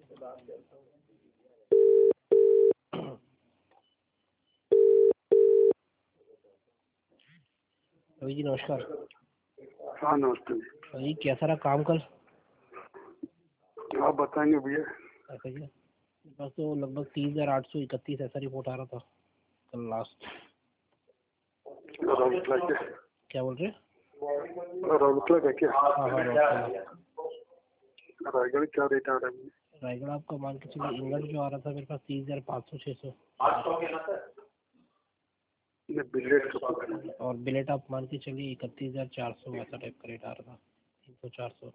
रवि जी नमस्कार। हाँ नमस्ते जी। रवि कैसा रहा काम कल? आप बताएंगे भैया। ऐसा ही है बस, तो लगभग 30,831 ऐसा रिपोर्ट आ रहा था कल लास्ट। राउरकेला क्या? क्या बोल रहे हैं? राउरकेला का क्या? हाँ हाँ राउरकेला। रायगढ़ क्या रेट आ रहा है? रायगढ़ आपका मान के चलिए इंगट जो आ रहा था मेरे पास 30,500 600 बिलेट का। और बिलेट आप मान के चलिए 31,400 ऐसा टाइप का रेट आ रहा था। 300-400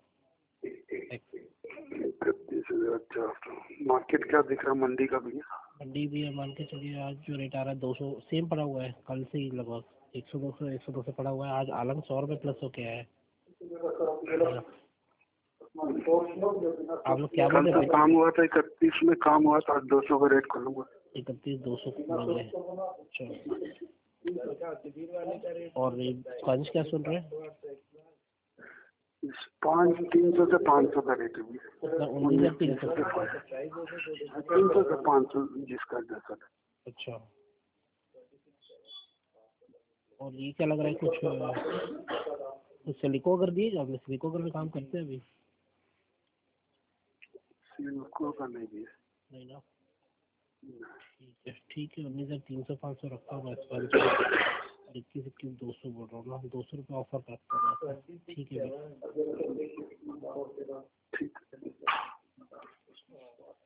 मार्केट क्या दिख रहा है मंडी का भैया? मंडी भी है मान के चलिए आज जो रेट आ रहा है 200 सेम पड़ा हुआ है कल से ही लगभग 100-200 से पड़ा हुआ है। आज आलम 100 रुपये प्लस होके आया है। आप लोग क्या बोल रहे हैं? काम हुआ था 31 में, काम हुआ था 200 का रेट खोलूंगा। 31,200 खोलेंगे। अच्छा, और स्पंज क्या सुन रहे हैं? 300 से 500 का रेट है भैया। 19,300 300 से 500 जिसका जैसा। अच्छा, और ये क्या लग रहा है कुछ सिलिको अगर दिए आपने? सिलिको अगर में काम करते हैं अभी? सिलिको का नहीं दिया। नहीं ना, ठीक है 19,300-500 रखता हूँ मैं स्पंज। 21,200 बोल रहा हूँ ना, 200 रुपये ऑफर करता हूँ। ठीक है।